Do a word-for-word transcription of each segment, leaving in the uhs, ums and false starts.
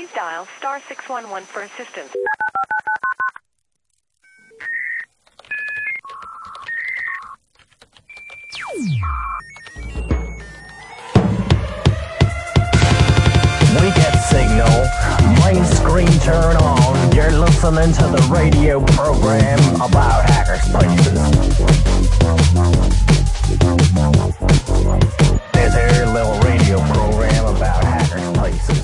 Please dial star six one one for assistance. We get signal, main screen turn on. You're listening to the radio program about hackerspaces. This here little radio program about hackerspaces.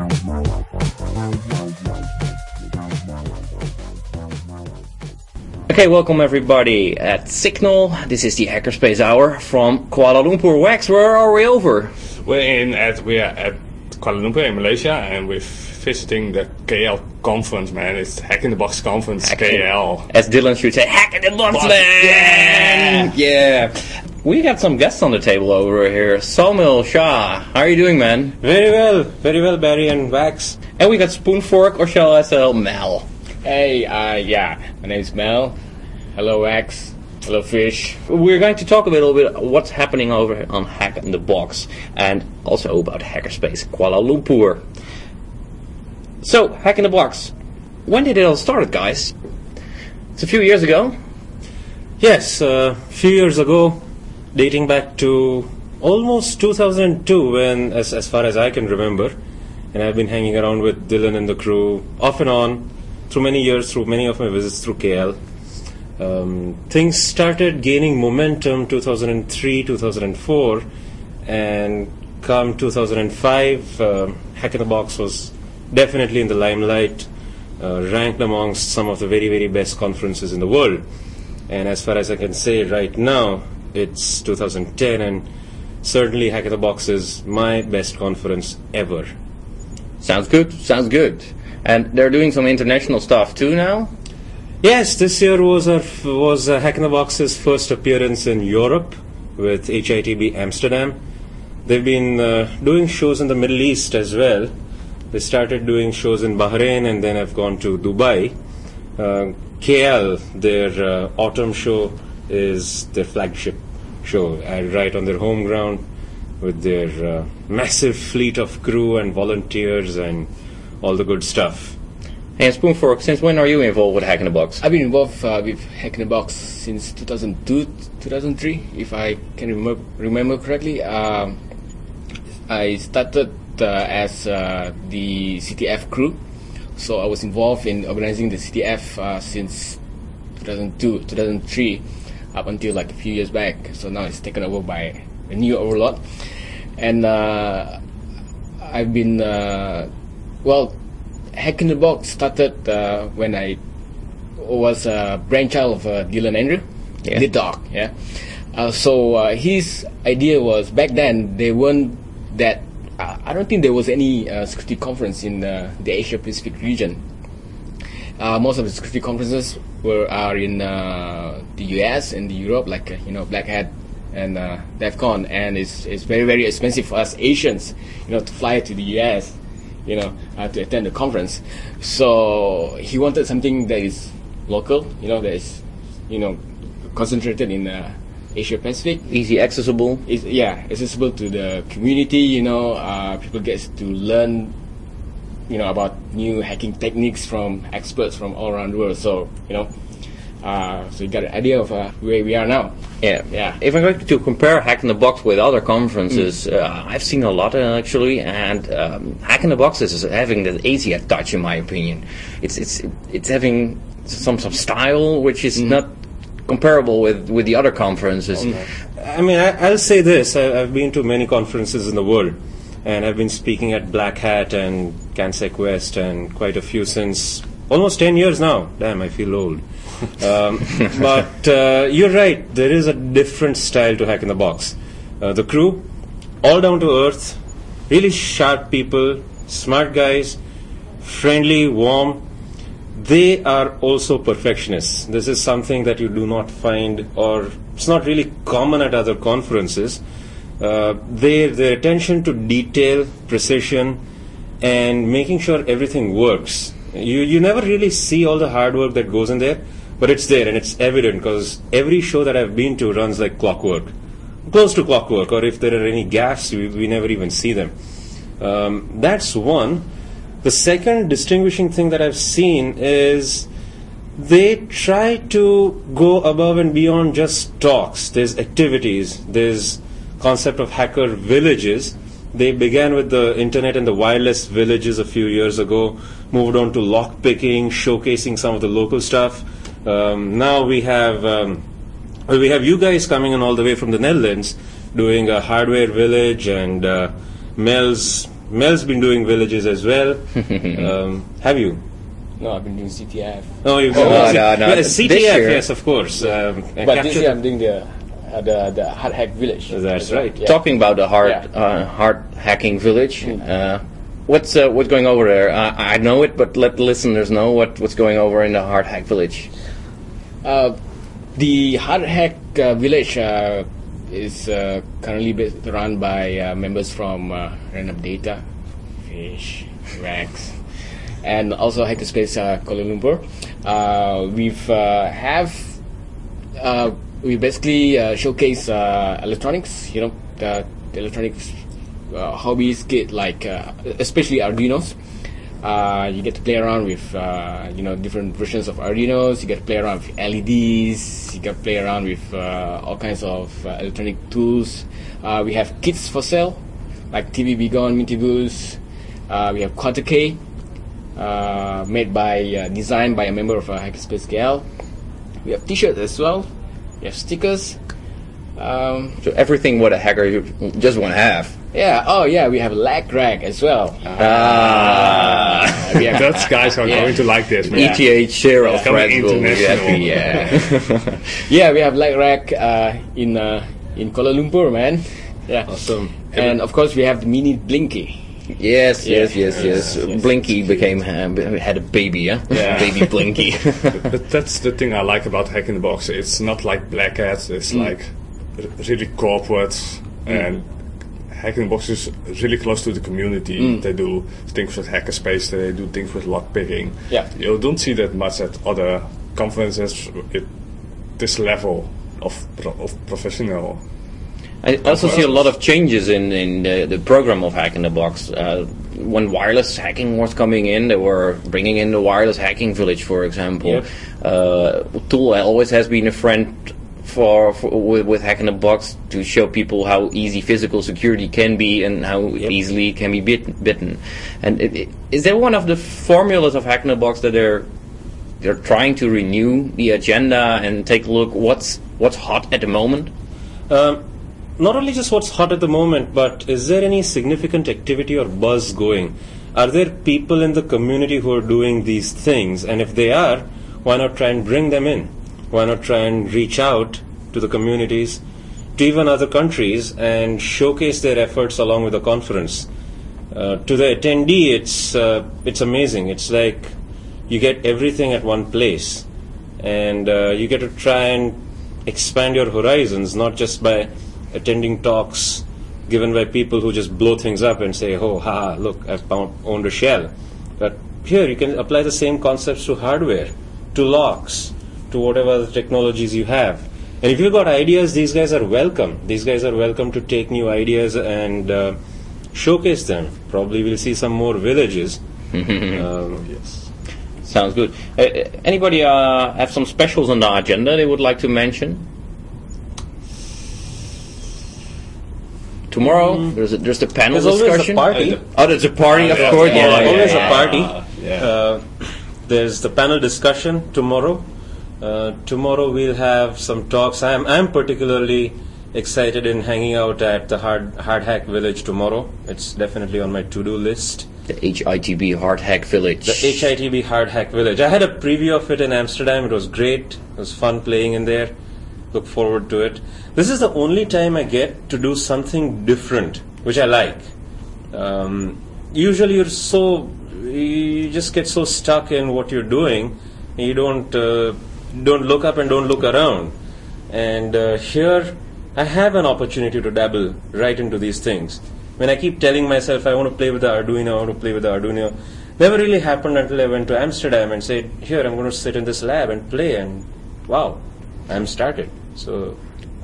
Okay, welcome everybody at Signal. This is the Hackerspace Hour from Kuala Lumpur. Wax, where are we over? We're in at we are at Kuala Lumpur in Malaysia, and we're visiting the K L conference, man. It's Hack in the Box conference, Hack K L. As Dylan should say, Hack in the Box, Box. Man! Yeah! Yeah! We got some guests on the table over here. Somil Shah, how are you doing, man? Very well, very well, Barry and Wax. And we got Spoonfork, or shall I say Mel? Hey, uh, yeah, my name's Mel. Hello, Wax. Hello, Fish. We're going to talk a little bit what's happening over on Hack in the Box, and also about Hackerspace Kuala Lumpur. So, Hack in the Box. When did it all start, guys? It's a few years ago. Yes, a uh, few years ago, dating back to almost two thousand two, when, as, as far as I can remember, and I've been hanging around with Dylan and the crew off and on through many years, through many of my visits through K L. Um, things started gaining momentum two thousand three, two thousand four, and come two thousand five, uh, Hack in the Box was definitely in the limelight, uh, ranked amongst some of the very, very best conferences in the world. And as far as I can say right now, it's two thousand ten, and certainly Hack in the Box is my best conference ever. Sounds good, sounds good. And they're doing some international stuff too now? Yes, this year was our, was uh, Hack in the Box's first appearance in Europe with H I T B Amsterdam. They've been uh, doing shows in the Middle East as well. They started doing shows in Bahrain and then have gone to Dubai. Uh, K L, their uh, autumn show, is their flagship show, uh, right on their home ground with their uh, massive fleet of crew and volunteers and all the good stuff. And Spoonfork, since when are you involved with Hack in the Box? I've been involved uh, with Hack in the Box since two thousand two, two thousand three, if I can remember, remember correctly. Um, I started uh, as uh, the C T F crew, so I was involved in organizing the C T F uh, since two thousand two, two thousand three, up until like a few years back. So now it's taken over by a new overlord, and uh, I've been uh, well. Hack in the Box started uh, when I was a brainchild of uh, Dylan Andrew, yeah. The dog. Yeah. Uh, so uh, his idea was, back then they weren't that. Uh, I don't think there was any uh, security conference in uh, the Asia Pacific region. Uh, most of the security conferences were are in uh, the U S and the Europe, like uh, you know Black Hat and uh, DEF CON, and it's it's very very expensive for us Asians, you know, to fly to the U S. You know, uh, to attend the conference. So he wanted something that is local, you know, that is, you know, concentrated in uh, Asia Pacific. Easy accessible. Is yeah, accessible to the community. You know, uh, people get to learn, you know, about new hacking techniques from experts from all around the world. So you know, uh, so you got an idea of uh, where we are now. Yeah, yeah. If I'm going to compare Hack in the Box with other conferences, mm. uh, I've seen a lot uh, actually, and um, Hack in the Box is having the Asia touch, in my opinion. It's it's it's having some some style which is mm. not comparable with, with the other conferences. Okay. I mean, I, I'll say this: I, I've been to many conferences in the world, and I've been speaking at Black Hat and CanSec West, and quite a few since almost ten years now. Damn, I feel old. um, but uh, you're right, there is a different style to Hack in the Box. Uh, the crew, all down to earth, really sharp people, smart guys, friendly, warm. They are also perfectionists. This is something that you do not find, or it's not really common at other conferences. Uh, their, their attention to detail, precision, and making sure everything works. You, you never really see all the hard work that goes in there. But it's there, and it's evident, because every show that I've been to runs like clockwork, close to clockwork, or if there are any gaps, we, we never even see them. Um, that's one. The second distinguishing thing that I've seen is they try to go above and beyond just talks. There's activities. There's concept of hacker villages. They began with the internet and the wireless villages a few years ago, moved on to lock picking, showcasing some of the local stuff. Um, now we have um, well, we have you guys coming in all the way from the Netherlands, doing a hardware village, and uh, Mel's Mel's been doing villages as well. um, have you? No, I've been doing C T F. Oh, you've Oh, done no, no, yeah, C T F, this year- yes, of course. Um, I But this captured- year I'm doing the uh, the the hard hack village. That's right. Yeah. Talking about the hard Yeah. uh, hard hacking village, uh, what's uh, what's going over there? I, I know it, but let the listeners know what, what's going over in the hard hack village. Uh, the hard hack uh, village uh, is uh, currently based, run by uh, members from uh, Random Data, Fish, Rex, and also Hackerspace uh, Kuala Lumpur. Uh, we've uh, have uh, we basically uh, showcase uh, electronics. You know, the, the electronics uh, hobbies get like uh, especially Arduinos. Uh, you get to play around with uh, you know different versions of Arduinos. You get to play around with L E Ds. You get to play around with uh, all kinds of uh, electronic tools. Uh, we have kits for sale, like T V Begon, Mintibus. Uh, we have Quanta K, uh, made by uh, designed by a member of uh, Hackerspace K L. We have T-shirts as well. We have stickers. Um, So everything what a hacker you just want to have. yeah. Oh yeah. We have lag rack as well. Ah, Uh, we have Those guys are Yeah. going to like this, man. E T H zero Yeah. friends will be International. happy. Yeah. yeah, we have lag rack uh, in uh, in Kuala Lumpur, man. Yeah. Awesome. And of course we have the mini Blinky. Yes, yes, Yeah. yes, yes. Yes. Blinky became uh, b- had a baby, huh? Yeah. Baby Blinky. But that's the thing I like about Hack in the Box. It's not like Black Hat. It's like r- really corporate, and Hack in the Box is really close to the community. They do things with Hackerspace. They do things with lockpicking. Yeah. You don't see that much at other conferences at this level of pro- of professional. I also see a lot of changes in, in the, the program of Hack in the Box. Uh, when wireless hacking was coming in, they were bringing in the wireless hacking village, for example. Yep. Uh, Tool always has been a friend for, for with, with Hack in the Box to show people how easy physical security can be and how easily it can be bit, bitten. And it, it, is there one of the formulas of Hack in the Box that they're they're trying to renew the agenda and take a look what's what's hot at the moment? Um, not only just what's hot at the moment, but is there any significant activity or buzz going? Are there people in the community who are doing these things? And if they are, why not try and bring them in? Why not try and reach out to the communities, to even other countries, and showcase their efforts along with the conference? Uh, to the attendee, it's uh, it's amazing. It's like you get everything at one place, and uh, you get to try and expand your horizons, not just by attending talks given by people who just blow things up and say, oh, haha, look, I've found, owned a shell. But here you can apply the same concepts to hardware, to locks, to whatever other technologies you have. And if you've got ideas, these guys are welcome. These guys are welcome to take new ideas and uh, showcase them. Probably we'll see some more villages. um, Yes. Sounds good. Uh, uh, anybody uh, have some specials on the agenda they would like to mention? Tomorrow there's a, there's the panel There's always a discussion. party. Oh, there's a party, of yeah, course. yeah, Yeah, yeah, always yeah. a party. yeah. Uh, there's the panel discussion tomorrow. Uh, tomorrow we'll have some talks. I'm I'm particularly excited in hanging out at the Hard Hard Hack Village tomorrow. It's definitely on my to-do list. The H I T B Hard Hack Village. The H I T B Hard Hack Village. I had a preview of it in Amsterdam. It was great. It was fun playing in there. Look forward to it. This is the only time I get to do something different, which I like. Um, usually you're so, you just get so stuck in what you're doing, and you don't uh, don't look up and don't look around. And uh, here I have an opportunity to dabble right into these things. When I keep telling myself I want to play with the Arduino, I want to play with the Arduino, never really happened until I went to Amsterdam and said, here, I'm going to sit in this lab and play, and wow, I'm started. So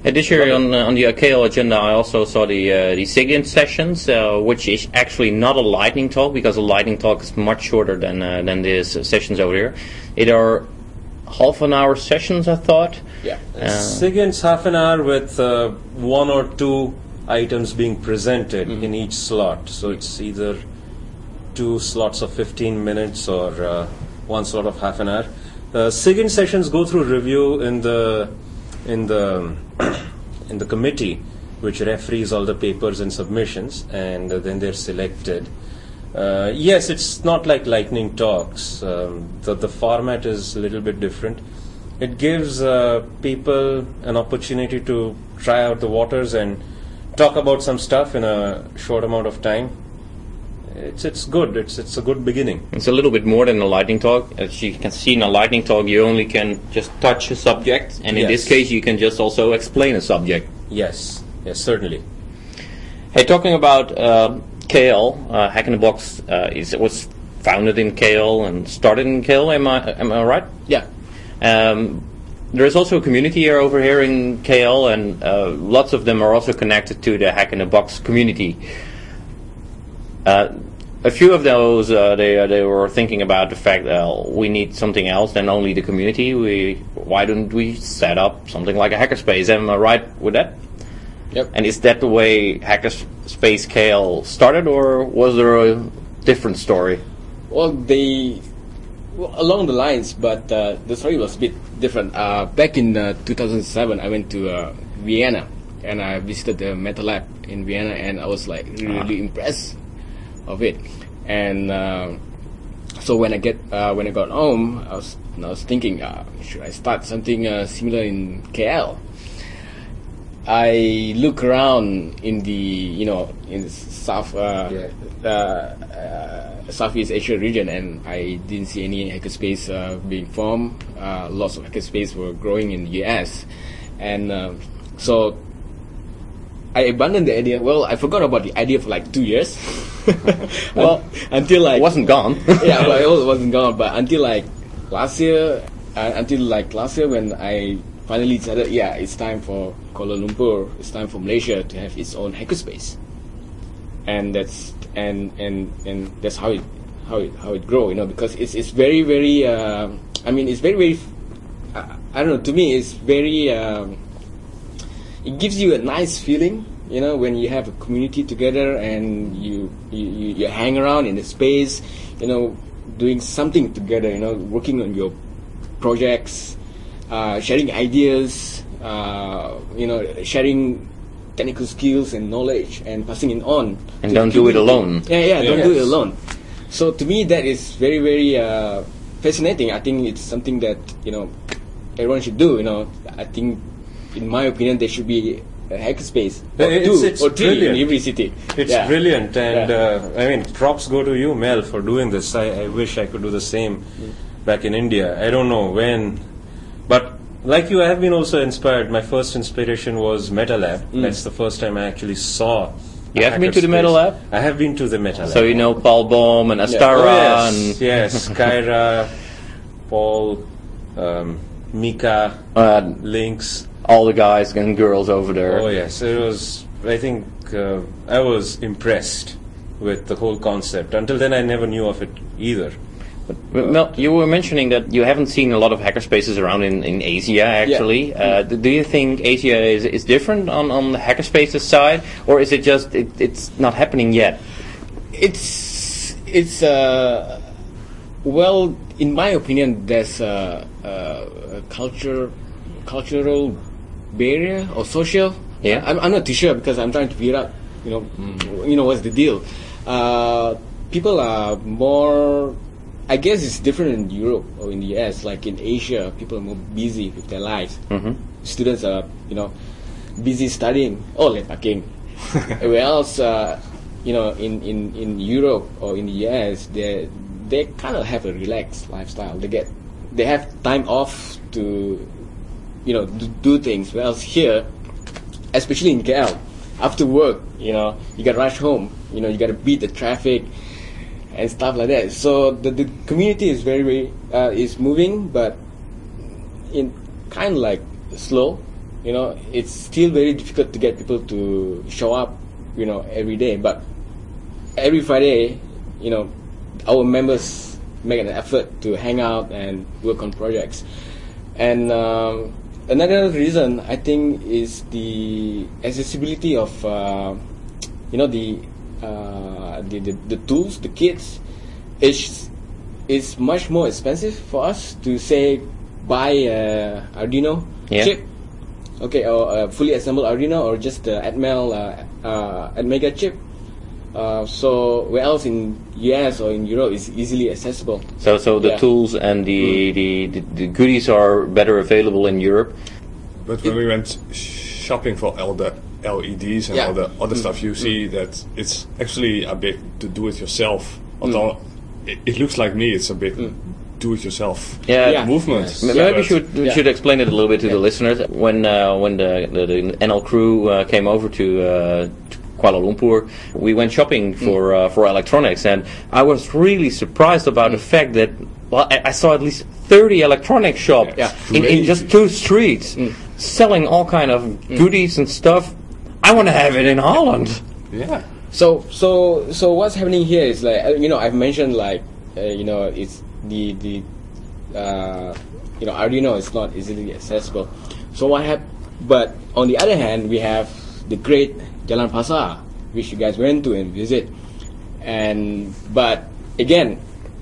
Uh, this year on uh, on the K L agenda, I also saw the uh, the SIGINT sessions, uh, which is actually not a lightning talk, because a lightning talk is much shorter than uh, than these uh, sessions over here. It are half an hour sessions, I thought. Yeah. Uh, SIGINT's half an hour with uh, one or two items being presented Mm-hmm. in each slot. So it's either two slots of fifteen minutes or uh, one slot of half an hour. Uh, SIGINT sessions go through review in the in the in the committee, which referees all the papers and submissions, and uh, then they're selected. Uh, yes, it's not like lightning talks. Um, the the format is a little bit different. It gives uh, people an opportunity to try out the waters and talk about some stuff in a short amount of time. It's it's good. It's it's a good beginning. It's a little bit more than a lightning talk. As you can see in a lightning talk, you only can just touch a subject, and in Yes. this case, you can just also explain a subject. Yes, yes, certainly. Hey, talking about uh, K L, uh, Hack in the Box uh, is it was founded in K L and started in K L. Am I am I right? Yeah. Um, there is also a community here over here in K L, and uh, lots of them are also connected to the Hack in the Box community. Uh, a few of those, uh, they uh, they were thinking about the fact that uh, we need something else than only the community. We why don't we set up something like a hackerspace? Am I right with that? Yep. And is that the way Hackerspace K L started, or was there a different story? Well, they well, along the lines, but uh, the story was a bit different. Uh, back in uh, two thousand seven, I went to uh, Vienna, and I visited the Meta Lab in Vienna, and I was like really impressed of it. And uh, so when I get uh, when I got home, I was I was thinking, uh, should I start something uh, similar in K L? I look around in the you know in the South uh, uh, uh, Southeast Asia region, and I didn't see any hackerspace uh, being formed. Uh, lots of hackerspace were growing in the U S, and uh, so I abandoned the idea. Well, I forgot about the idea for like two years. Well, until like It wasn't gone. yeah, well, it wasn't gone, but until like last year, uh, until like last year when I finally decided, yeah, it's time for Kuala Lumpur, it's time for Malaysia to have its own hackerspace, and that's and and and that's how it how it how it grow, you know, because it's it's very very. Uh, I mean, it's very very. Uh, I don't know. To me, it's very. Um, it gives you a nice feeling, you know, when you have a community together and you you, you, you hang around in the space, you know, doing something together, you know, working on your projects, uh, sharing ideas, uh, you know, sharing technical skills and knowledge and passing it on. And to don't the do it community. alone. Yeah, yeah, don't do it Yes. alone. So to me, that is very, very uh, fascinating. I think it's something that, you know, everyone should do. You know, I think, in my opinion, there should be a hackerspace or It's- two it's or three brilliant. in every city. It's Yeah. brilliant, and Yeah. uh, I mean, props go to you, Mel, for doing this. I, I wish I could do the same back in India. I don't know when, but like you, I have been also inspired. My first inspiration was MetaLab. That's the first time I actually saw. You a have been to the hackerspace. MetaLab? I have been to the MetaLab. So you know Paul Baum and Oh, Astara yes, and yes, Kyra, Paul, um, Mika, uh, Lynx. all the guys and girls over there. Oh yes, it was. I think uh, I was impressed with the whole concept. Until then, I never knew of it either. Well, Mel, you were mentioning that you haven't seen a lot of hackerspaces around in, in Asia, actually. Uh, d- do you think Asia is, is different on, on the hackerspaces side, or is it just it, it's not happening yet? It's it's uh, well, in my opinion, there's a, a, a culture cultural barrier or social. Yeah. I'm, I'm not too sure because I'm trying to figure out, you know, you know what's the deal. Uh, people are more. I guess it's different in Europe or in the U S. Like in Asia, people are more busy with their lives. Mm-hmm. Students are, you know, busy studying. Oh, lepaking. Where else, uh, you know, in, in, in Europe or in the U S, they they kind of have a relaxed lifestyle. They get they have time off to, you know, do, do things. Whereas here, especially in K L, after work, you know, you gotta rush home. You know, you gotta beat the traffic and stuff like that. So the, the community is very, very uh, is moving, but in kind of like slow. you know, it's still very difficult to get people to show up, you know, every day. But every Friday, you know, our members make an effort to hang out and work on projects. And um, another reason I think is the accessibility of, uh, you know, the, uh, the, the the tools, the kits. It's it's much more expensive for us to say buy a Arduino Yeah. chip, okay, or a fully assembled Arduino, or just the Atmel uh, uh, Atmega chip. Uh, so where else in U S or in Europe is easily accessible. So, so the Yeah. tools and the, the, the, the goodies are better available in Europe. But when we went shopping for all the L E Ds and Yeah. all the other stuff, you see that it's actually a bit to do it yourself. Although it, it looks like me, it's a bit do it yourself Yeah. Yeah. movement. Yes. M- Yeah, Maybe we but- should we Yeah. should explain it a little bit to the listeners. When uh, when the, the, the N L crew uh, came over to, uh, to Kuala Lumpur, we went shopping for uh, for electronics, and I was really surprised about the fact that well, I, I saw at least thirty electronic shops Yeah. in, in just two streets selling all kind of goodies and stuff. I want to have it in Holland. Yeah. So so so what's happening here is like uh, you know I've mentioned like uh, you know it's the the uh, you know Arduino is not easily accessible. So what hap- But on the other hand, we have the great Jalan Pasar, which you guys went to and visit, and but again,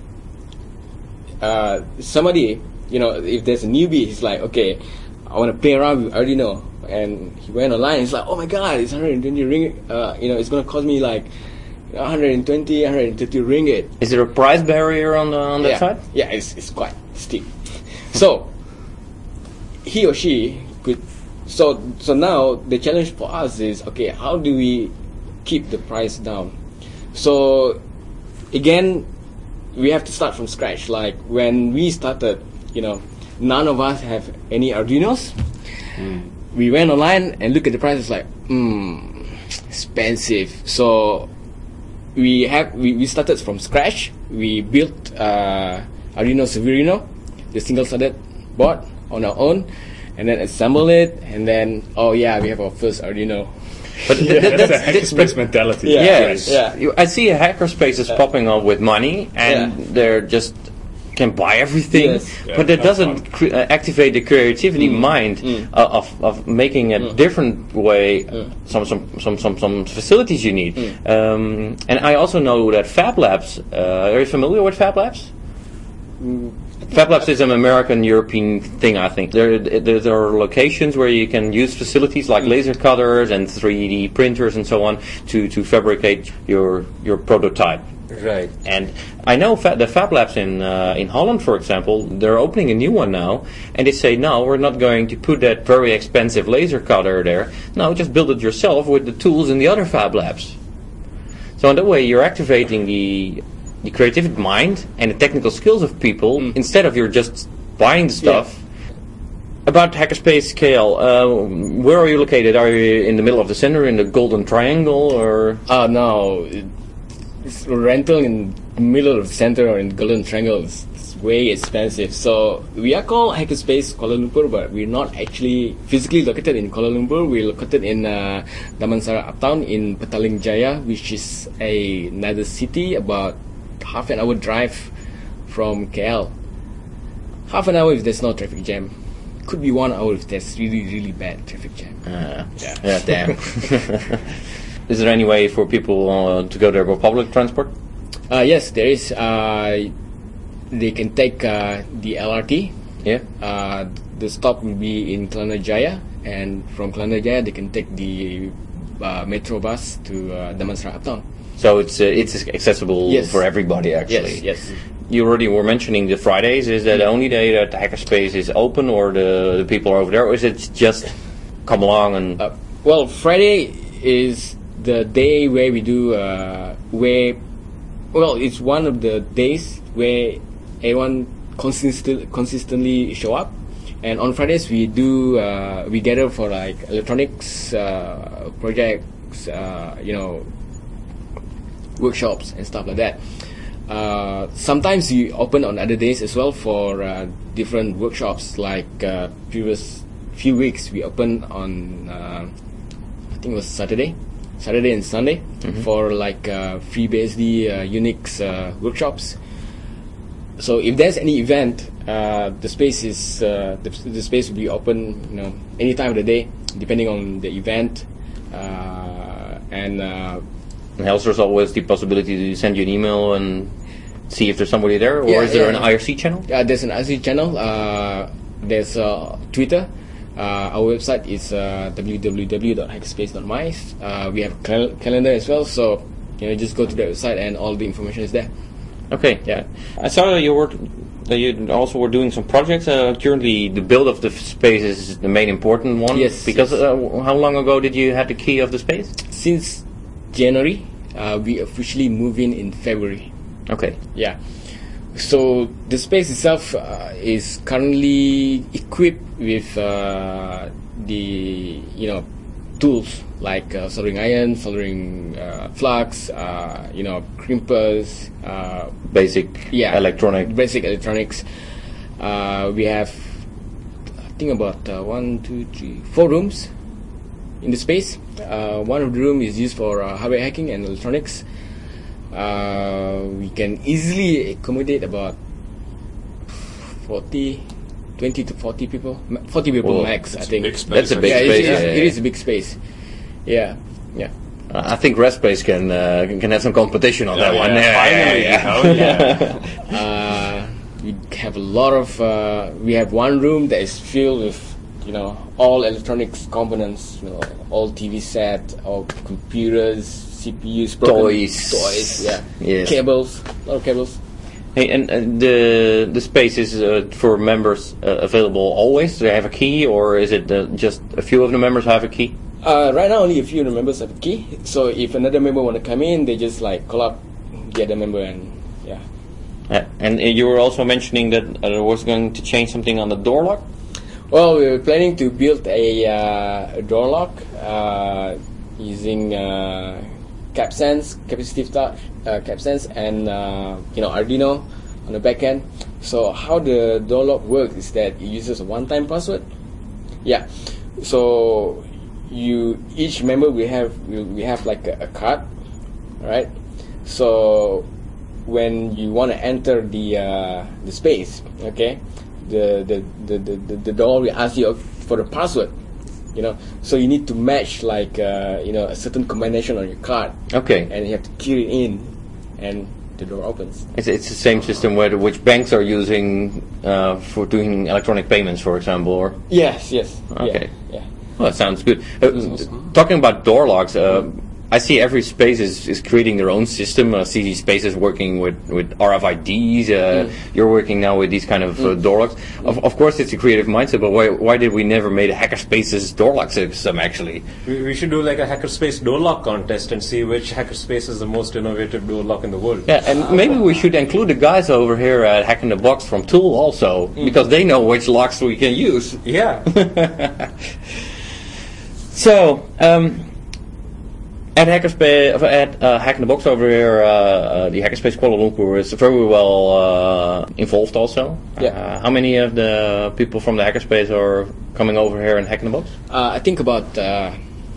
uh, somebody you know if there's a newbie, he's like, okay, I want to play around with Arduino. And he went online. He's like, "Oh my God, it's one hundred twenty ringgit. Uh, you know, it's gonna cost me like one hundred twenty, one hundred thirty ringgit." Is there a price barrier on the, on that yeah, side? yeah, it's it's quite steep. So he or she could. So so now the challenge for us is, okay, how do we keep the price down? So again, we have to start from scratch. Like when we started, you know, none of us have any Arduinos. We went online and looked at the prices, like, hmm, expensive. So we have we, we started from scratch. We built uh, Arduino Severino, the single-sided board on our own, and then assemble it. And then, oh yeah, we have our first Arduino. But th- th- That's the that's- hackerspace mentality. Yeah. Yes. Yeah. You, I see a hackerspace is popping up with money, and Yeah. they're just can buy everything, Yes. Yeah, but that have doesn't fun. cre- uh, activate the creativity mind uh, of of making a different way some, some some some some facilities you need. Um, and I also know that Fab Labs. Uh, are you familiar with Fab Labs? Fab Labs is an American European thing, I think. There, there, there are locations where you can use facilities like laser cutters and three D printers and so on to, to fabricate your your prototype. Right. And I know fa- the Fab Labs in uh, in Holland, for example, they're opening a new one now, and they say, no, we're not going to put that very expensive laser cutter there. No, just build it yourself with the tools in the other Fab Labs. So in that way, you're activating the the creative mind and the technical skills of people instead of you're just buying the stuff. About Hackerspace scale, uh, where are you located? Are you in the middle of the center, in the Golden Triangle, or? Oh no, it- it's rental in the middle of the center or in the Golden Triangle is it's way expensive. So we are called Hackerspace Kuala Lumpur, but we're not actually physically located in Kuala Lumpur. We're located in uh, Damansara Uptown in Petaling Jaya, which is a, another city about half an hour drive from K L. Half an hour if there's no traffic jam. Could be one hour if there's really, really bad traffic jam. Uh, Yeah. yeah, damn. Is there any way for people uh, to go there by public transport? Uh, yes, there is. Uh, they can take uh, the L R T. Yeah. Uh, the stop will be in Kelana Jaya, and from Kelana Jaya they can take the uh, metro bus to uh, Damansara Uptown. So it's uh, it's accessible Yes. for everybody, actually. Yes, yes. You already were mentioning the Fridays. Is that the only day that Hackerspace is open, or the, the people are over there, or is it just come along and? Uh, well, Friday is the day where we do uh, where. Well, it's one of the days where everyone consistent, consistently show up, and on Fridays we do uh, we gather for like electronics uh, projects, uh, you know, workshops and stuff like that. Uh, sometimes we open on other days as well for uh, different workshops. Like uh, previous few weeks we open on uh, I think it was Saturday, Saturday and Sunday for like uh, FreeBSD uh, Unix uh, workshops. So if there's any event, uh, the space is uh, the, the space will be open, you know, any time of the day, depending on the event. Uh, and uh, And also, there's always the possibility to send you an email and see if there's somebody there, or Yeah, is there yeah. an I R C channel? uh, there's an I R C channel. Uh, there's uh, Twitter. Uh, our website is uh, w w w dot hackerspace dot mice. Uh, we have a cal- calendar as well, so you know, just go to the website and all the information is there. Okay, yeah. I saw that you were that you also were doing some projects. Uh, currently, the build of the f- space is the main important one. Yes, Because yes. Uh, how long ago did you have the key of the space? Since January, uh, we officially move in in February. Okay. Yeah. So the space itself uh, is currently equipped with uh, the you know tools like uh, soldering iron, soldering uh, flux, uh, you know crimpers, uh, Basic yeah, electronic. basic electronics. Uh, we have I think about uh, one, two, three, four rooms in the space. Uh, one of the room is used for uh, hardware hacking and electronics. Uh, we can easily accommodate about forty, twenty to forty people, ma- forty people Whoa, max. I that's a think big space, That's a big yeah, it- space. it, is, yeah, it yeah. is a big space. Yeah, yeah. I think RestSpace can uh, can have some competition on that Yeah, one. yeah, finally, yeah, yeah. you know, yeah. Uh, we have a lot of. Uh, we have one room that is filled with, you know, all electronics components. You know, all T V set, all computers, C P Us, broken Toys. toys, yeah, Yes. cables, a lot of cables. Hey, and uh, the the space is uh, for members uh, available always. Do they have a key, or is it uh, just a few of the members have a key? Uh, right now, only a few of the members have a key. So if another member want to come in, they just like call up the other member, and yeah. Uh, and uh, you were also mentioning that uh, there was going to change something on the door lock. Well, we were planning to build a, uh, a door lock uh, using uh, CapSense, capacitive touch, uh, CapSense, and uh, you know Arduino on the back end. So how the door lock works is that it uses a one-time password. Yeah. So you each member we have we, we have like a, a card, right? So when you want to enter the uh, the space, okay, the the, the, the, the the door will ask you for the password, you know. So you need to match like uh, you know a certain combination on your card, Okay, and you have to key it in, and the door opens. it's it's the same system where the, which banks are using uh, for doing electronic payments, for example. Or Yes, yes. Okay. Yeah. yeah. well, that sounds good. Uh, talking about door locks, uh, I see every space is, is creating their own system. Uh, C Z Space is working with, with R F I Ds. Uh, You're working now with these kind of uh, door locks. Of, of course, it's a creative mindset, but why, why did we never made a Hackerspace's door lock system, actually? We, we should do like a hackerspace door lock contest and see which hackerspace is the most innovative door lock in the world. Yeah, and maybe we should include the guys over here at Hack in the Box from Tool also, because they know which locks we can use. Yeah. So, um, at Hackerspace, at uh, Hack in the Box over here, uh, uh, the Hackerspace Kuala Lumpur is very well uh, involved also. Yeah. Uh, how many of the people from the Hackerspace are coming over here and Hack in the Box? Uh, I think about uh,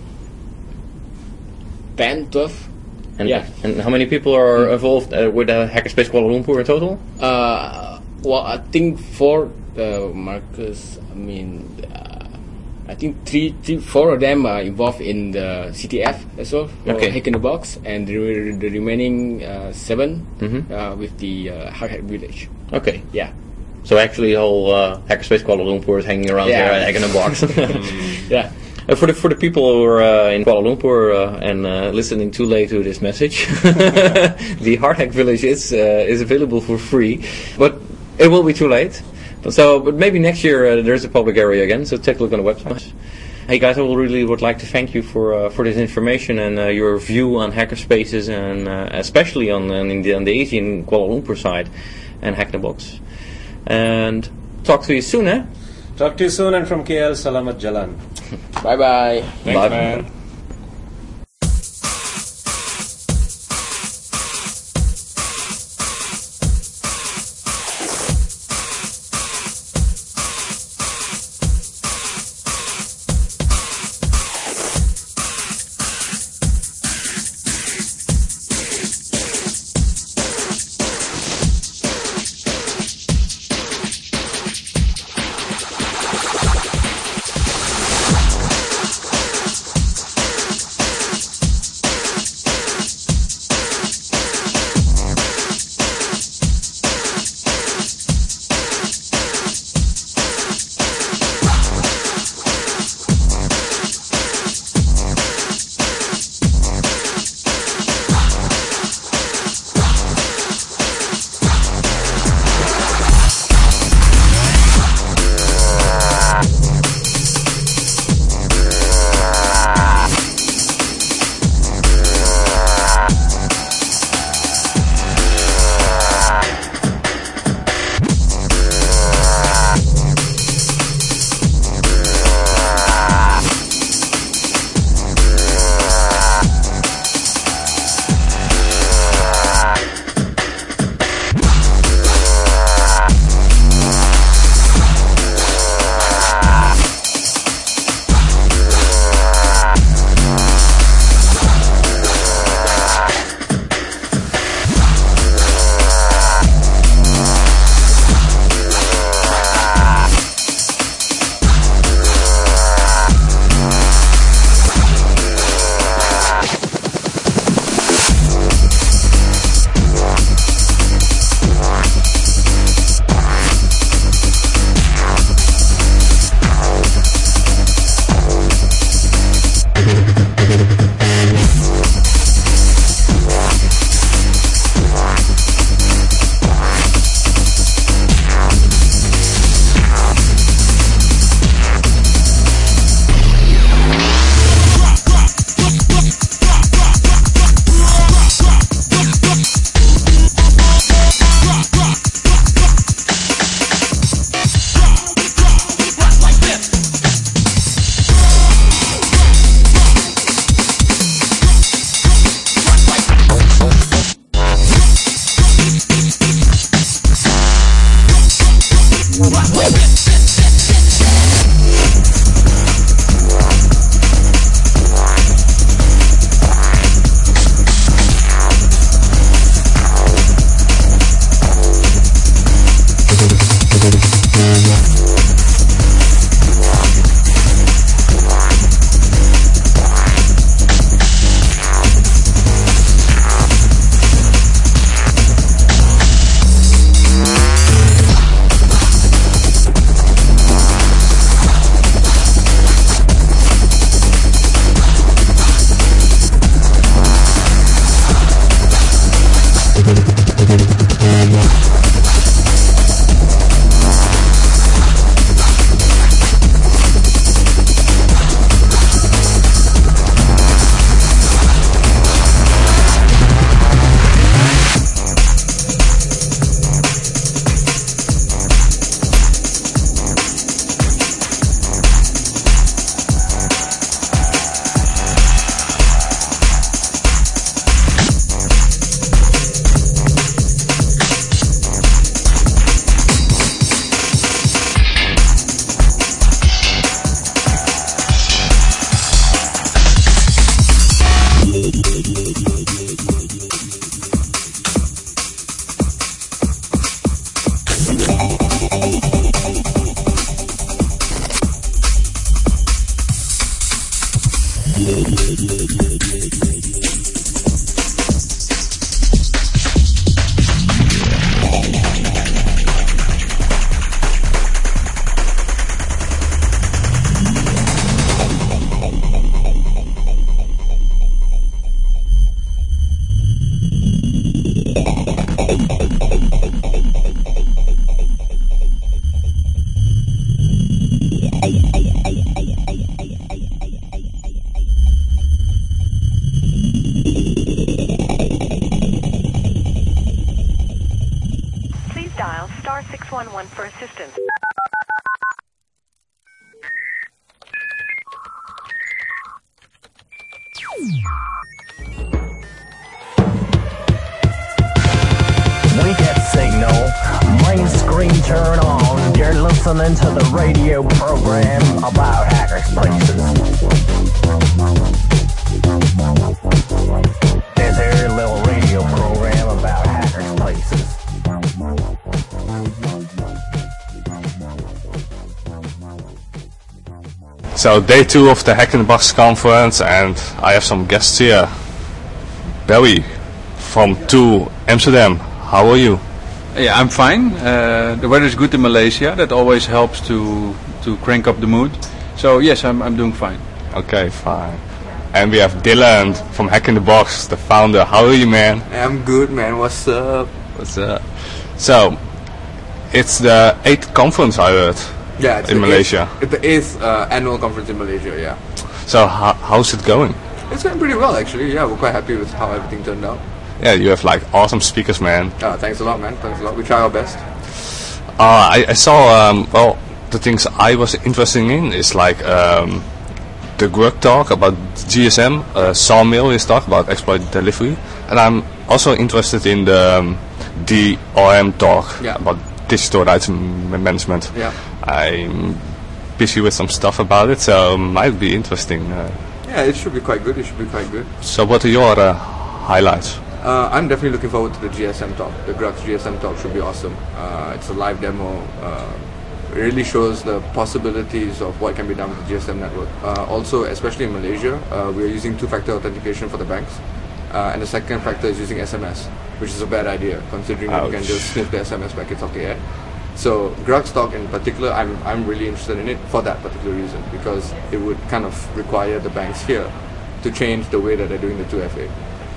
ten, twelve. And, Yeah. and how many people are involved uh, with uh, Hackerspace Kuala Lumpur in total? Uh, well, I think for uh, Marcus, I mean, uh, I think three, three, four of them are involved in the C T F as well, for Okay. Hack in the Box, and the, re- the remaining uh, seven Mhm. uh, with the uh, Hack Hack Village. Okay. Yeah. So actually, the whole uh, Hackerspace Kuala Lumpur is hanging around Yeah. here at Hack in the Box. Yeah. Uh, for the for the people who are uh, in Kuala Lumpur uh, and uh, listening too late to this message, the Hardhack Village is uh, is available for free, but it will be too late. So, but maybe next year uh, there's a public area again. So take a look on the website. Hey guys, I will really would like to thank you for uh, for this information and uh, your view on hackerspaces and uh, especially on on the, on the Asian Kuala Lumpur side and Hack the Box. And talk to you soon, eh? Talk to you soon, and from K L, Salamat Jalan. Bye bye. Thanks, Bye. man. For assistance. We get signal, main screen turn on. You're listening to the radio program about hackers' places. This here little radio program about hackers' places. So day two of the Hack in the Box conference, and I have some guests here. Barry from two Amsterdam. How are you? Yeah, I'm fine. Uh, the weather is good in Malaysia. That always helps to to crank up the mood. So yes, I'm I'm doing fine. Okay, fine. And we have Dylan from Hack in the Box, the founder. How are you, man? I'm good, man. What's up? What's up? So, it's the eighth conference, I heard. Yeah, it's in the Malaysia. Eighth, it's the eighth uh, annual conference in Malaysia. Yeah. So how, how's it going? It's going pretty well, actually. Yeah, we're quite happy with how everything turned out. Yeah, you have like awesome speakers, man. Uh, thanks a lot, man. Thanks a lot. We try our best. Uh, I, I saw. Um, well, the things I was interested in is like um, the Grug talk about G S M, uh, Sawmill is talk about exploit delivery, and I'm also interested in the um, D R M talk yeah. about digital rights m- management. Yeah. I'm busy with some stuff about it, so it might be interesting. Uh, yeah, it should be quite good. It should be quite good. So, what are your uh, highlights? Uh, I'm definitely looking forward to the G S M talk. The Grug's G S M talk should be awesome. Uh, it's a live demo. Uh, it really shows the possibilities of what can be done with the G S M network. Uh, also, especially in Malaysia, uh, we are using two-factor authentication for the banks. Uh, and the second factor is using S M S, which is a bad idea, considering that you can just sniff the S M S packets off the air. So Grug's talk in particular, I'm I'm really interested in it for that particular reason, because it would kind of require the banks here to change the way that they're doing the two F A.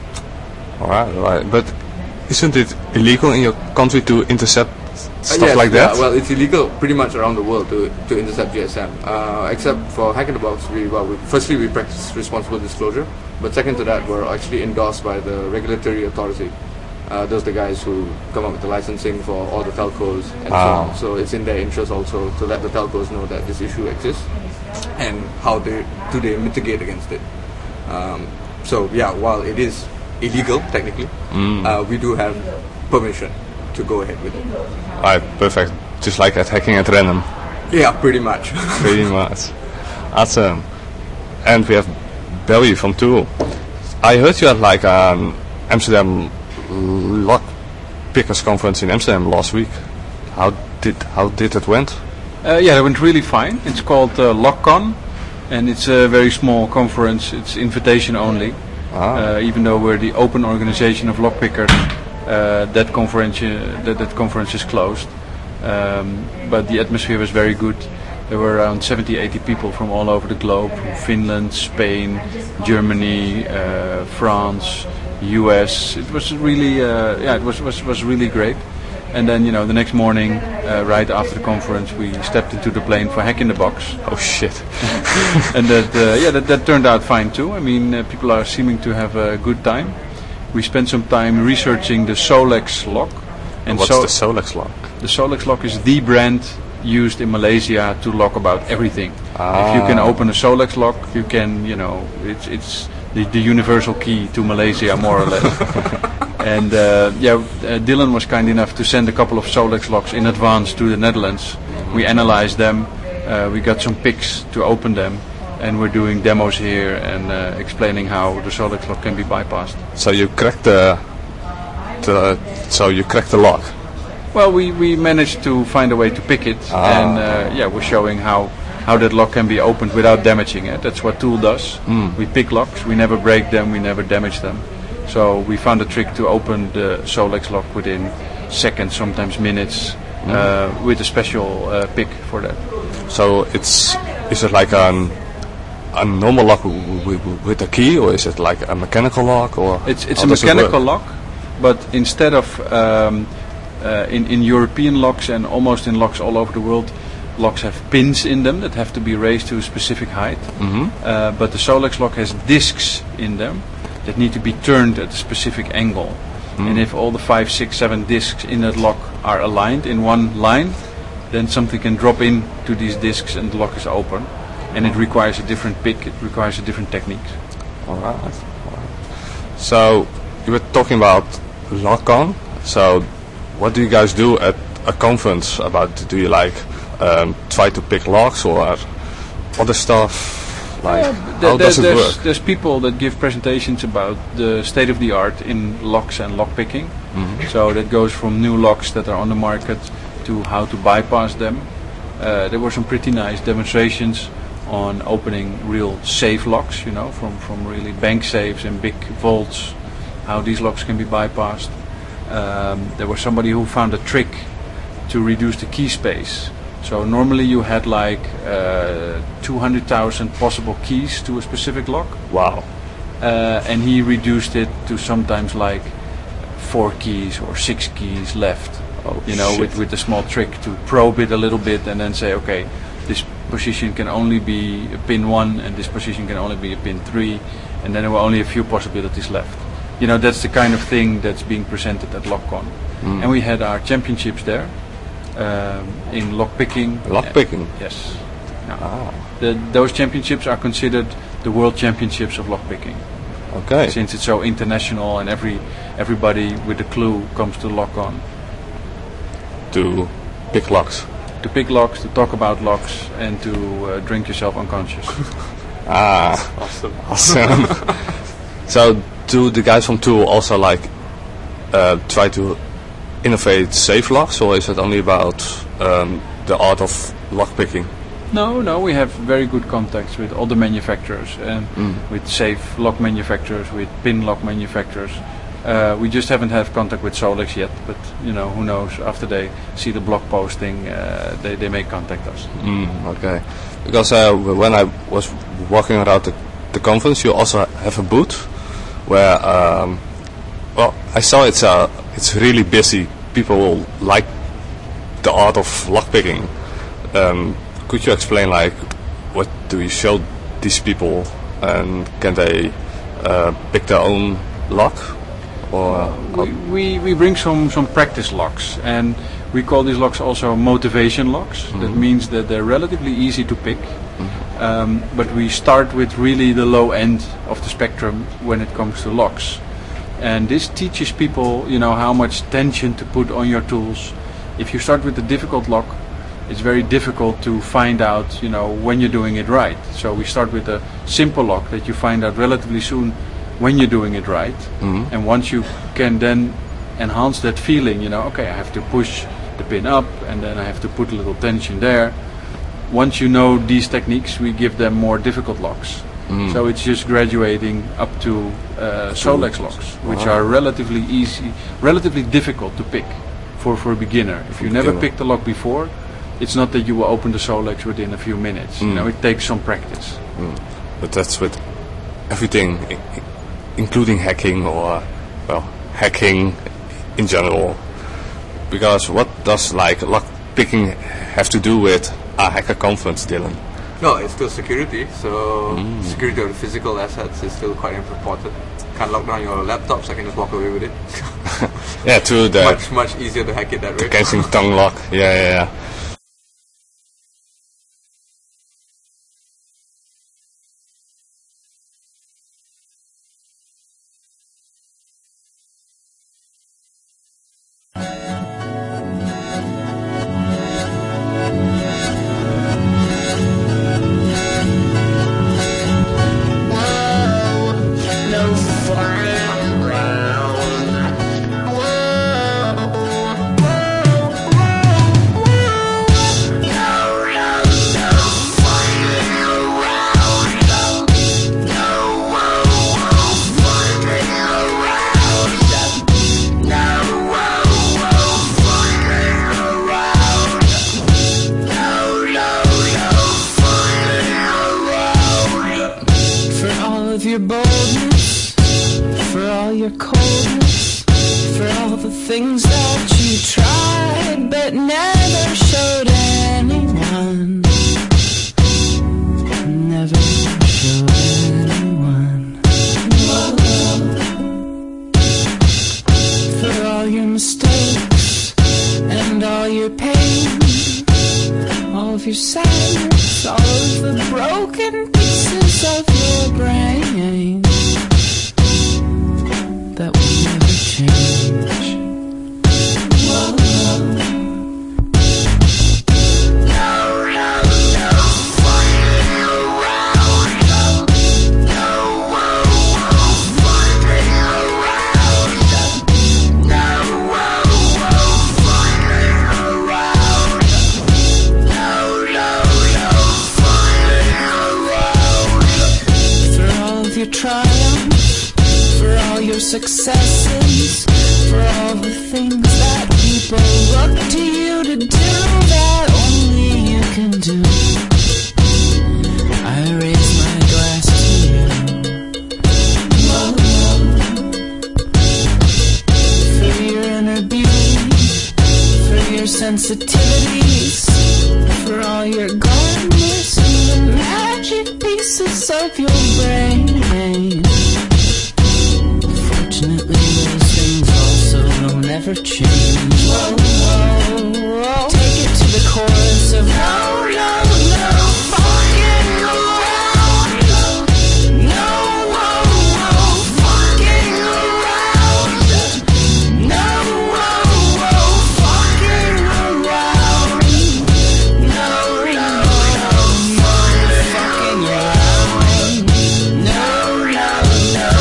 Alright, right. But isn't it illegal in your country to intercept stuff uh, yes, like that? Yeah, well, it's illegal pretty much around the world to, to intercept G S M. Uh, except for Hack in the Box, we, well, we, firstly we practice responsible disclosure, but second to that, we're actually endorsed by the regulatory authority. Uh, those are the guys who come up with the licensing for all the telcos and ah. so on. So it's in their interest also to let the telcos know that this issue exists and how they do they mitigate against it. Um, so yeah, while it is illegal technically, mm. uh, we do have permission to go ahead with it. Right, perfect. Just like at hacking at random. Yeah, pretty much. Pretty much. Awesome. And we have Barry from Tool. I heard you had like an Amsterdam lock pickers conference in Amsterdam last week. How did how did it went? Uh, yeah, it went really fine. It's called uh, LockCon, and it's a very small conference. It's invitation only. Ah. Uh, even though we're the open organization of lockpickers, uh, that conference uh, that, that conference is closed. Um, but the atmosphere was very good. There were around seventy, eighty people from all over the globe, from Finland, Spain, Germany, uh, France, U S. It was really, uh, yeah, it was, was was really great. And then, you know, the next morning, uh, right after the conference, we stepped into the plane for Hack in the Box. Oh shit! And that, uh, yeah, that, that turned out fine too. I mean, uh, people are seeming to have a good time. We spent some time researching the Solex lock. And what's so the Solex lock? The Solex lock is the brand used in Malaysia to lock about everything. Ah. If you can open a Solex lock, you can, you know, it's it's the, the universal key to Malaysia, more or less. And uh, yeah, uh, Dylan was kind enough to send a couple of Solex locks in advance to the Netherlands. We analyzed them, uh, we got some pics to open them, and we're doing demos here and uh, explaining how the Solex lock can be bypassed. So you cracked the, the so you cracked the lock. Well, we, we managed to find a way to pick it, Ah. and uh, yeah, we're showing how how that lock can be opened without damaging it. That's what Tool does. Mm. We pick locks, we never break them, we never damage them. So we found a trick to open the Solex lock within seconds, sometimes minutes, Mm. uh, with a special uh, pick for that. So it's is it like an a normal lock w- w- w- with a key, or is it like a mechanical lock, or It's it's how a does it mechanical work? lock, but instead of um, uh, in in European locks and almost in locks all over the world, locks have pins in them that have to be raised to a specific height. Mhm. Uh, but the Solex lock has discs in them that need to be turned at a specific angle. And if all the five, six, seven discs in that lock are aligned in one line, then something can drop in to these discs and the lock is open. And it requires a different pick, it requires a different technique. All right. So you were talking about lock-on. So what do you guys do at a conference about? Do you like um, try to pick locks or other stuff? Like how There- does it there's, work? there's people that give presentations about the state of the art in locks and lock picking. Mhm. So that goes from new locks that are on the market to how to bypass them. Uh, there were some pretty nice demonstrations on opening real safe locks, you know, from, from really bank safes and big vaults, how these locks can be bypassed. Um, there was somebody who found a trick to reduce the key space. So normally you had like uh, two hundred thousand possible keys to a specific lock, Wow. uh, and he reduced it to sometimes like four keys or six keys left. Oh, You know, shit. with with a small trick to probe it a little bit and then say, okay, this position can only be a pin one and this position can only be a pin three, and then there were only a few possibilities left. You know, that's the kind of thing that's being presented at LockCon. Mm. And we had our championships there um, in lock picking. Lock picking? Yes. No. Ah. The, those championships are considered the world championships of lock picking, Okay. since it's so international and every everybody with a clue comes to LockCon To pick locks. to pick locks, to talk about locks, and to uh, drink yourself unconscious. Ah. Awesome. Awesome. So do the guys from Tool also like uh, try to innovate safe locks, or is it only about um, the art of lock picking? No, no, we have very good contacts with all the manufacturers and Mm. with safe lock manufacturers, with pin lock manufacturers. Uh, we just haven't had contact with Solex yet, but you know, who knows? After they see the blog posting, uh, they they may contact us. Mm, okay. Because uh, when I was walking around the, the conference, you also have a booth where, um, well, I saw it's uh, it's really busy. People like the art of lock picking. Um, could you explain, like, what do you show these people, and can they uh, pick their own lock? Or We, we, we bring some, some practice locks, and we call these locks also motivation locks. That means that they're relatively easy to pick, um, but we start with really the low end of the spectrum when it comes to locks. And this teaches people, you know, how much tension to put on your tools. If you start with the difficult lock, it's very difficult to find out, you know, when you're doing it right. So we start with a simple lock that you find out relatively soon when you're doing it right. Mhm. And once you can then enhance that feeling, you know, okay, I have to push the pin up and then I have to put a little tension there. Once you know these techniques, we give them more difficult locks. Mm. So it's just graduating up to uh, Solex locks, which Wow. are relatively easy, relatively difficult to pick for, for a beginner. If you never beginner. picked a lock before, it's not that you will open the Solex within a few minutes. You Mm. know, it takes some practice. Mm. But that's with everything in, including hacking or well hacking in general. Because what does like lock picking have to do with a hacker conference, Dylan? No, it's still security. So mm. security of the physical assets is still quite important. Can't lock down your laptop, so I can just walk away with it. Yeah, true. That much much easier to hack it that way. Kensington tongue lock. Yeah, yeah, yeah. Successes, for all the things that people look to you to do that only you can do. I raise my glass to you. For your inner beauty, for your sensitivities, for all your glamorous and the magic pieces of your brain. Fortunately, those things also will never change. Whoa, whoa, whoa. Take it to the chorus of no, no, no fucking around. No, whoa, whoa, fucking around. No, whoa, whoa, fucking around. No, no, no, no fucking around. No, no, no.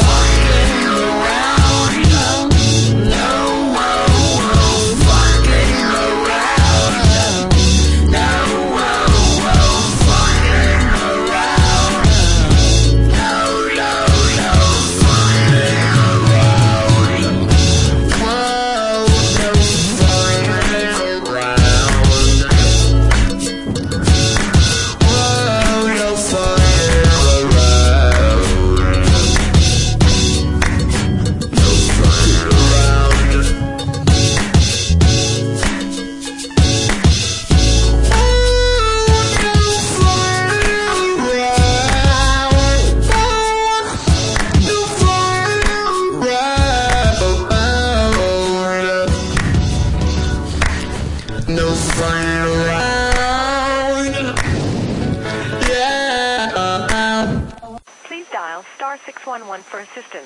six one one for assistance.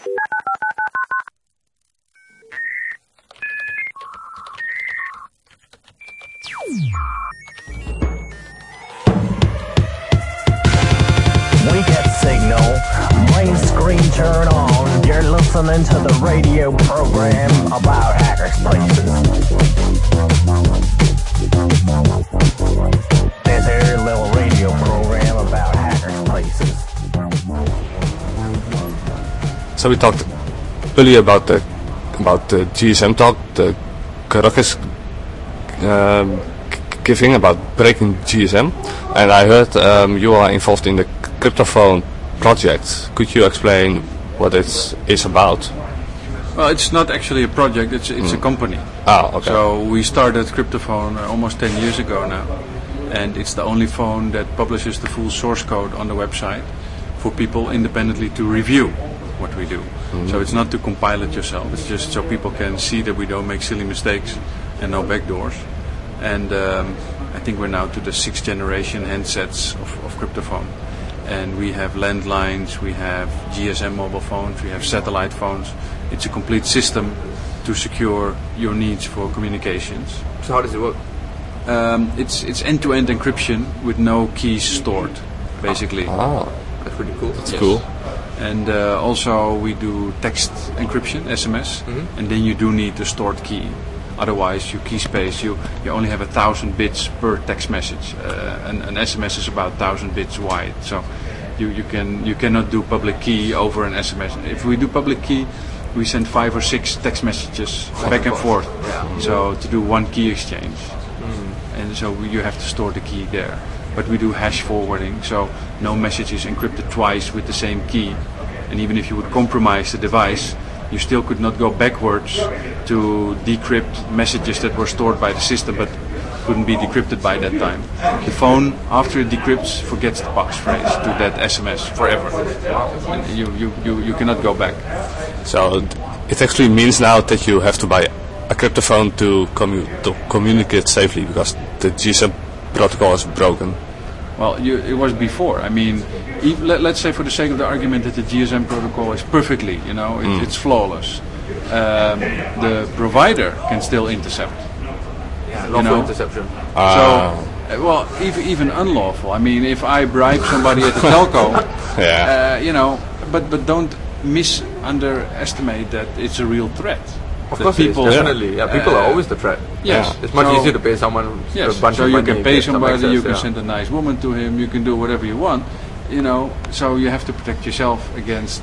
We get signal, main screen turn on. You're listening to the radio program about hackerspaces. This here little radio program about hackerspaces. So we talked earlier about the about the G S M talk, the Karak is um, giving about breaking G S M, and I heard um, you are involved in the Cryptophone project. Could you explain what it's is about? Well, it's not actually a project, it's it's mm. a company. Ah, okay. So we started Cryptophone uh, almost ten years ago now, and it's the only phone that publishes the full source code on the website for people independently to review what we do. Mm. So it's not to compile it yourself, it's just so people can see that we don't make silly mistakes and no backdoors. And um, I think we're now to the sixth generation handsets of, of Cryptophone. And we have landlines, we have G S M mobile phones, we have satellite phones. It's a complete system to secure your needs for communications. So how does it work? Um, it's it's end-to-end encryption with no keys stored, basically. Ah, that's pretty cool. That's Yes. cool. And uh, also we do text encryption, S M S, Mm-hmm. and then you do need the stored key. Otherwise, your key space, you, you only have a thousand bits per text message. Uh, and an S M S is about thousand bits wide. So you, you can you cannot do public key over an S M S. If we do public key, we send five or six text messages back and forth. Yeah. So to do one key exchange, Mm. and so you have to store the key there. But we do hash forwarding, so no message is encrypted twice with the same key. And even if you would compromise the device, you still could not go backwards to decrypt messages that were stored by the system but couldn't be decrypted by that time. The phone, after it decrypts, forgets the passphrase to that S M S forever. And you, you, you, you cannot go back. So it actually means now that you have to buy a cryptophone to, commu- to communicate safely because the G S M protocol is broken. Well, you, it was before. I mean, ev- let, let's say for the sake of the argument that the G S M protocol is perfectly, you know, it, Mm. it's flawless. Um, the provider can still intercept. Yeah, You lawful know? interception. Ah. So, uh, well, even, even unlawful. I mean, if I bribe somebody at the telco, Yeah. uh, you know, but but don't misunderestimate that it's a real threat. Of That course, it is, people, definitely. Yeah, people uh, are always the threat. Yes. It's much So- easier to pay someone Yes, a bunch so of you money. can pay get some somebody, access, you can yeah. send a nice woman to him, you can do whatever you want, you know. So you have to protect yourself against.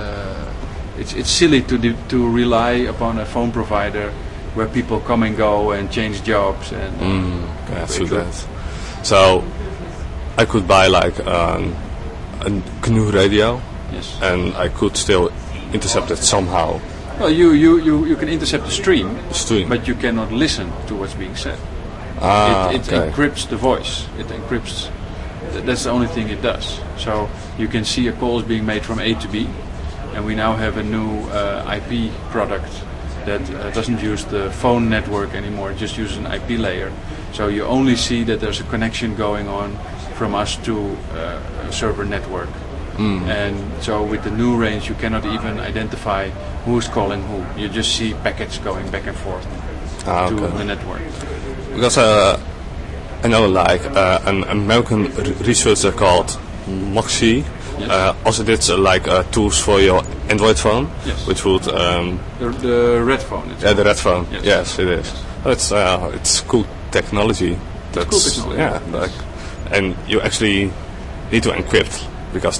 Uh, it's it's silly to de- to rely upon a phone provider where people come and go and change jobs and. Mm, yeah, Very true true. that. So I could buy like um, a G N U radio, Yes. and I could still intercept it somehow. Well, you, you, you, you can intercept the stream, The stream. but you cannot listen to what's being said. ah, it it okay. encrypts the voice. It encrypts. th- That's the only thing it does. So you can see a call is being made from A to B, and we now have a new uh, I P product that uh, doesn't use the phone network anymore. It just uses an I P layer. So you only see that there's a connection going on from us to uh, a server network. And so with the new range, you cannot even identify who's calling who. You just see packets going back and forth Ah, to okay. the network. Because uh, I know like uh, an American r- researcher called Moxie Yes. uh, also did uh, like uh, tools for your Android phone, Yes. which would um, The, the red phone. It's yeah the red phone. Yes. Yes, it is. It's uh, it's cool technology. That's cool technology. Yeah, like, and you actually need to encrypt because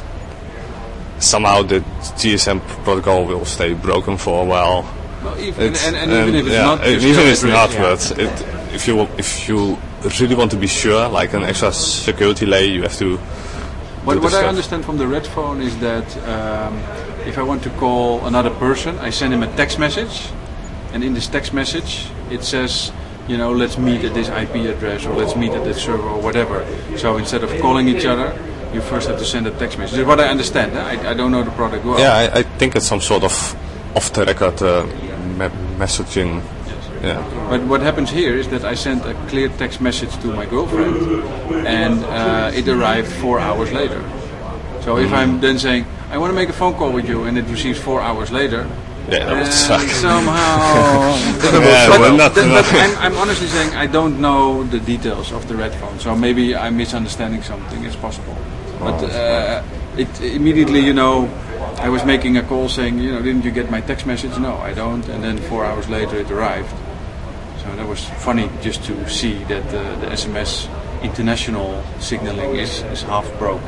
somehow the G S M protocol will stay broken for a while. Well, even, and, It's- and, and even if it's yeah, not, you even still if it's encrypt. not, Yeah. but it, if you if you really want to be sure, like an extra security layer, you have to. What, do what the I stuff. understand from the red phone is that um, if I want to call another person, I send him a text message, and in this text message it says, you know, let's meet at this I P address or let's meet at this server or whatever. So instead of calling each other, you first have to send a text message. This is what I understand. Huh? I, I don't know the product well. Yeah, I, I think it's some sort of off-the-record uh, me- messaging. Yeah. But what happens here is that I sent a clear text message to my girlfriend, and uh, it arrived four hours later. So if I'm then saying, I want to make a phone call with you, and it receives four hours later, Yeah, that would uh, suck. somehow. Yeah, but well, not- but- but I'm, I'm honestly saying I don't know the details of the red phone, so maybe I'm misunderstanding something. It's possible. But uh, it immediately, you know, I was making a call saying, you know, didn't you get my text message? No, I don't. And then four hours later it arrived. So that was funny just to see that uh, the S M S international signaling is, is half broken.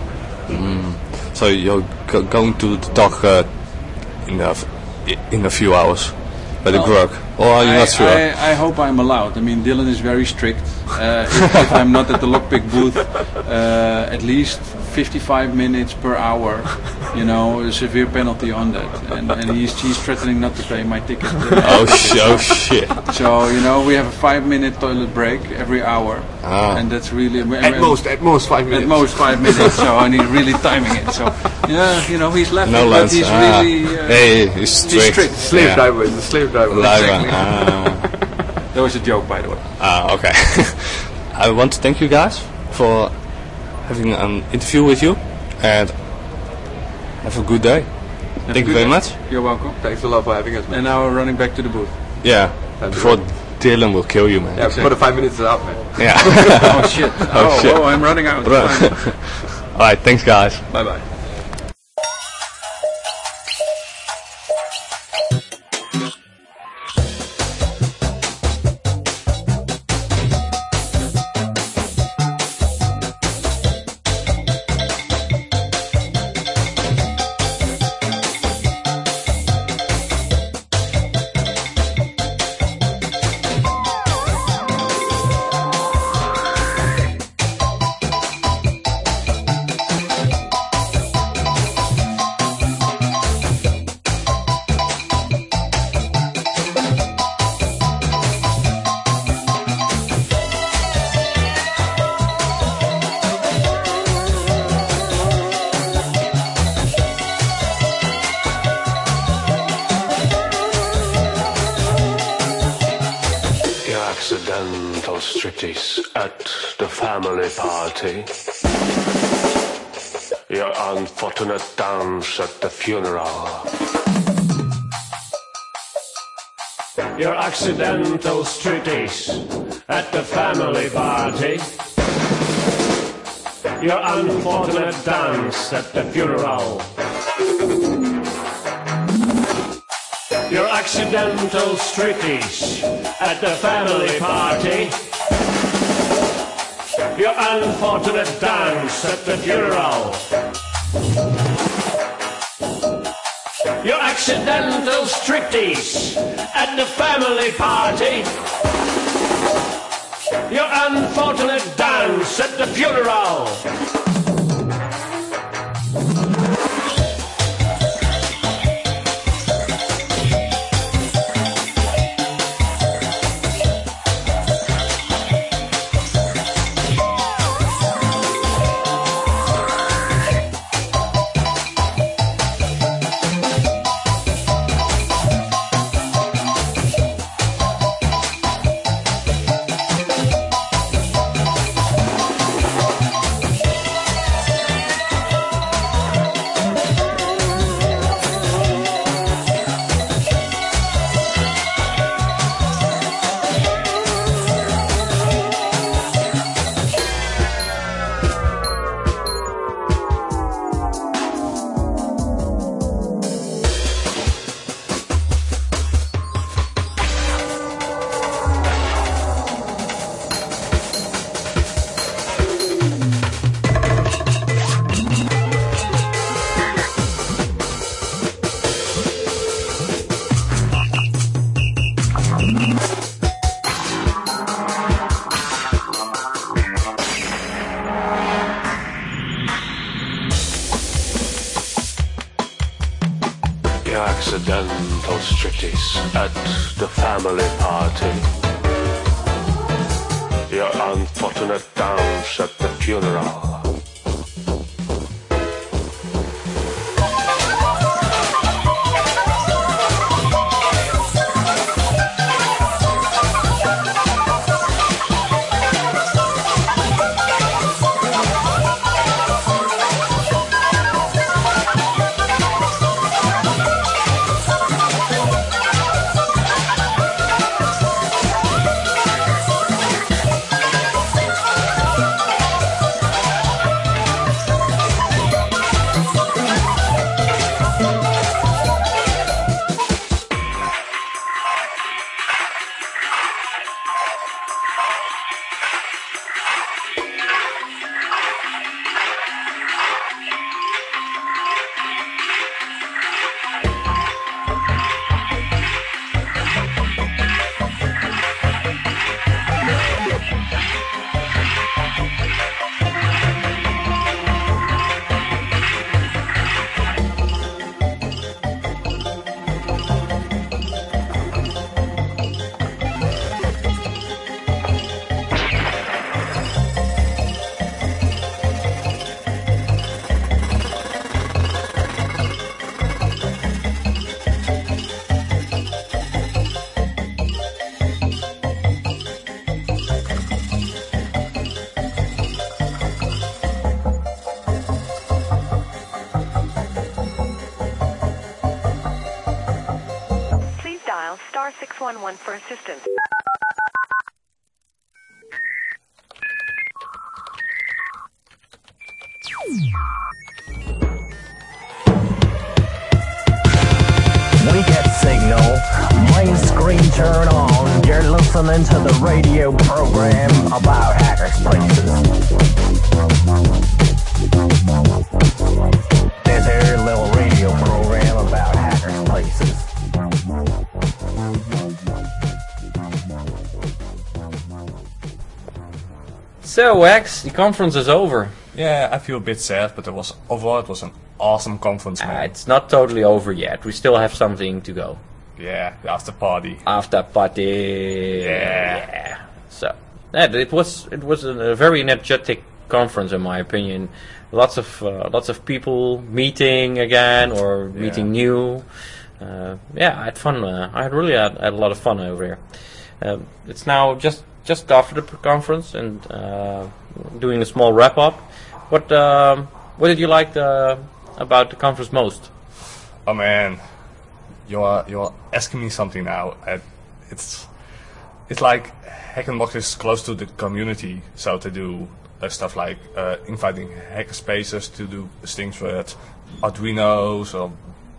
So you're go- going to talk uh, in a f- in a few hours by the Well, Grok, or are you I, not sure? I, I hope I'm allowed. I mean, Dylan is very strict. Uh, if, if I'm not at the lockpick booth, uh, at least fifty-five minutes per hour, you know, a severe penalty on that, and, and he's he's threatening not to pay my ticket. Oh, sh- oh shit! So you know, we have a five-minute toilet break every hour, Ah. and that's really At most, at most five minutes. At most five minutes. So I need really timing it. So yeah, you know, he's laughing, No but lunch. he's ah. really uh, hey, he's strict. strict. Slave Yeah. driver, it's a slave driver. Driver. Exactly. Ah. That was a joke, by the way. Ah, okay. I want to thank you guys for having an interview with you, and have a good day. Have Thank a you good very day. much. You're welcome. Thanks a lot for having us, man. And now we're running back to the booth. Yeah, before Dylan will kill you, man. Yeah, for the five minutes is up, man. Yeah. Oh shit! Oh, Oh, shit. oh, I'm running out. Run. All right, thanks, guys. Bye bye. Accidental striptease at the family party. Your unfortunate dance at the funeral. Your accidental striptease at the family party. Your unfortunate dance at the funeral. Your accidental striptease at the family party. Your unfortunate dance at the funeral. Your accidental striptease at the family party. Your unfortunate dance at the funeral. Accidental striptease at the family party. Your unfortunate dance at the funeral. one one for assistance. We get signal, main screen turn on. You're listening to the radio program about hackerspaces. This here little radio program about hackerspaces. So, Wax, the conference is over. Yeah, I feel a bit sad, but it was overall it was an awesome conference, man. Uh, it's not totally over yet. We still have something to go. Yeah, the after party. After party. Yeah. Yeah. So, yeah, it was it was a, a very energetic conference, in my opinion. Lots of uh, lots of people meeting again or Yeah. meeting new. Uh, yeah, I had fun. Uh, I had really had, had a lot of fun over here. Um, it's now just just after the p- conference and uh, doing a small wrap up. What um, what did you like the, about the conference most? Oh man, you're you're asking me something now. And it's it's like Hack in the Box is close to the community, so to do uh, stuff like uh, inviting hackerspaces to do things with Arduinos or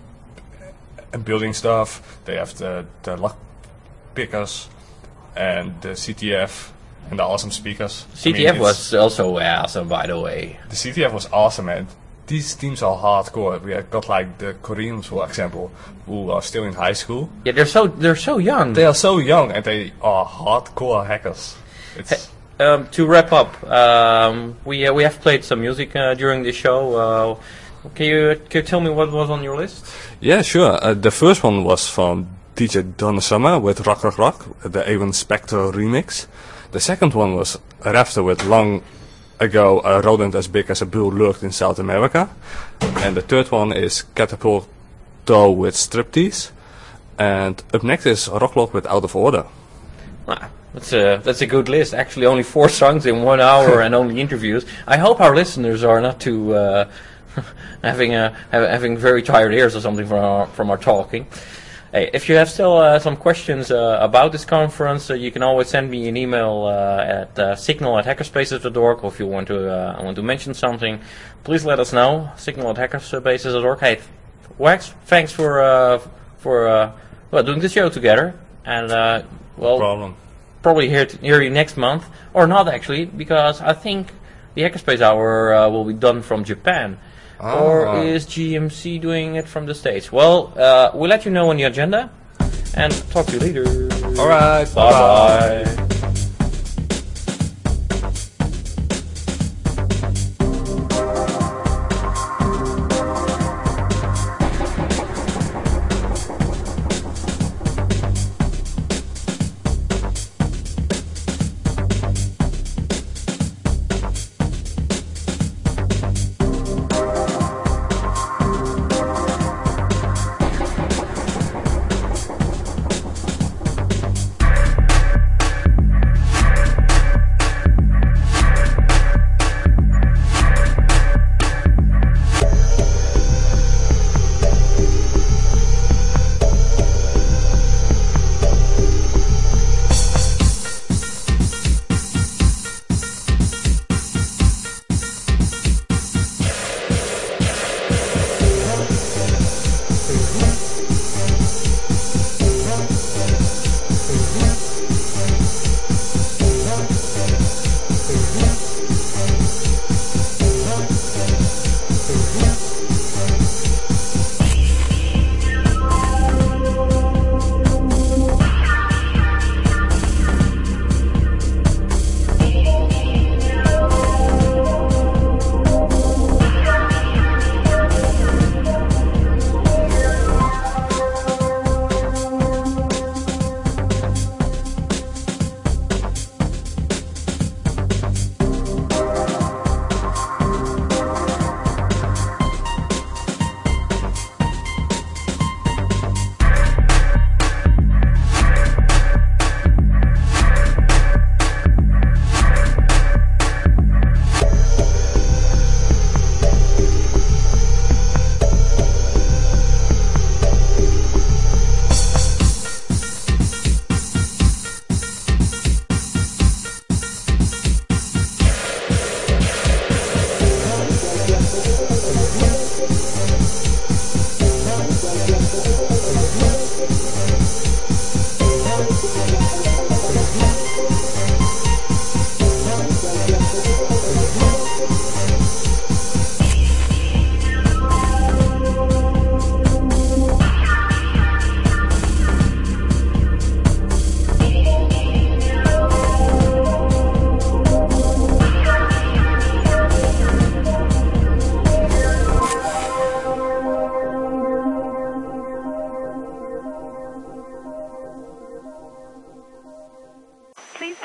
and building stuff. They have the the lock pickers and the C T F and the awesome speakers. C T F I mean, was also awesome, by the way. The C T F was awesome, man. These teams are hardcore. We have got like the Koreans, for example, who are still in high school. Yeah, they're so they're so young. They are so young and they are hardcore hackers. It's Um, to wrap up, um, we uh, we have played some music uh, during the show. Uh, can you can you tell me what was on your list? yeah, sure. Uh, the first one was from D J Donna Summer with Rock Rock Rock, the Avon Spectre remix. The second one was Rafter with Long Ago a Rodent as Big as a Bull Lurked in South America. And the third one is Catapult Toe with Striptease. And up next is Rocklord with Out of Order. Ah, that's a that's a good list. Actually, only four songs in one hour and only interviews. I hope our listeners are not too uh, having a ha- having very tired ears or something from our from our talking. Hey, if you have still uh, some questions uh, about this conference, uh, you can always send me an email uh, at uh, signal at hackerspaces dot org, or if you want to uh, want to mention something, please let us know. Signal at hackerspaces dot org. Hey, Wax, thanks for uh, for uh, well doing the show together, and uh, well, Problem. probably hear t- hear you next month, or not actually, because I think the Hackerspace Hour uh, will be done from Japan. Ah. Or is G M C doing it from the States? Well, uh, we'll let you know on the agenda, and talk to you later. Alright, Bye-bye. bye-bye.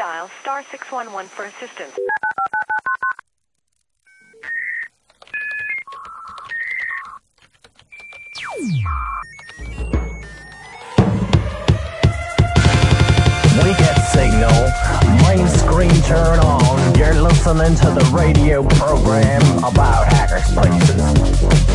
dial star six one one for assistance. We get signal, main screen turn on. You're listening to the radio program about hackerspaces.